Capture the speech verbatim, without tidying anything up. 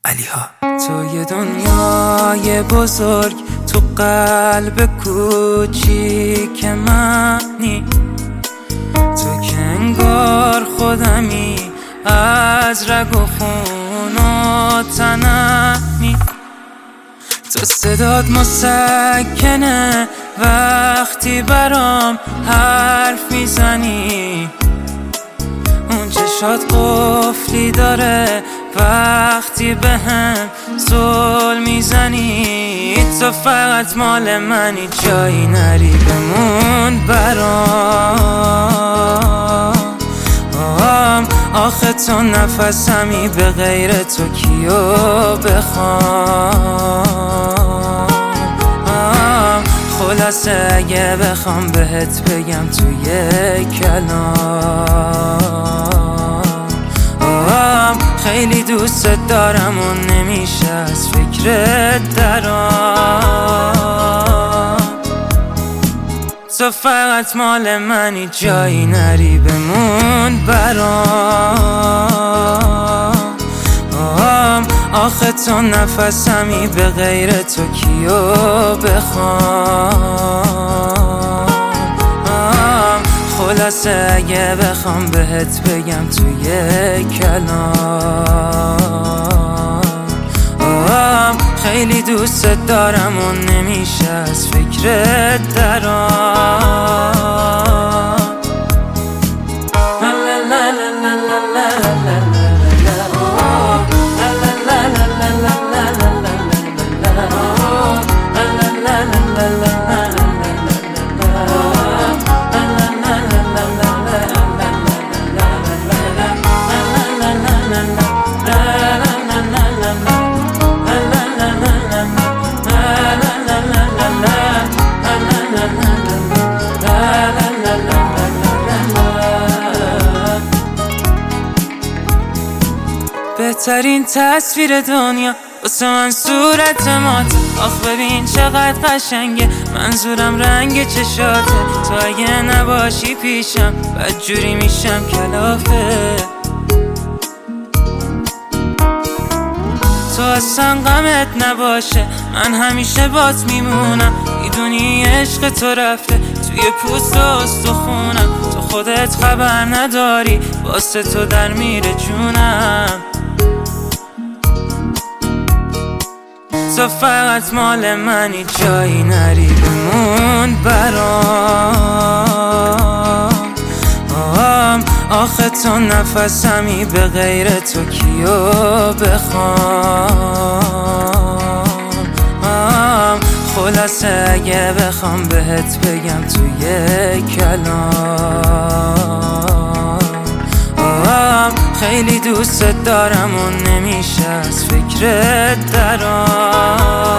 علیها. تو یه دنیای بزرگ تو قلب کوچیک منی، تو که انگار خودمی از رگ و خون و تنمی. تو صدات مسکنه وقتی برام حرف میزنی، اون چشات قفلی داره وقتی به هم زل میزنی. تو فقط مال منی، جایی نری بمون برام. آخه تو نفسمی، به غیر تو کیو بخوام. خلاصه اگه بخوام بهت بگم توی کلام، خیلی دوست دارم و نمیشه از فکرت درام. تو فقط مال منی، جایی نری بمون برام. آخه تو نفسمی، به غیر تو کیو بخوام. خلاصه اگه بخوام بهت بگم توی کلام، خیلی دوست دارم و نمیشه از فکرت درام. بهترین تصویر دنیا واسه من صورت مات. آخ ببین چقدر قشنگه، منظورم رنگ چشاته. تو اگه نباشی پیشم بدجوری میشم کلافه. تو اصلا غمت نباشه، من همیشه بات میمونم. میدونی عشق تو رفته توی پوست و استخونم. تو خودت خبر نداری، واسه تو در میره جونم. تو فقط مال منی، جایی نری بمون برام. آخه تو نفسمی، به غیر تو کیو بخوام. خلاصه اگه بخوام بهت بگم توی کلام، خیلی دوست دارم و نمیشه از فکرت درام.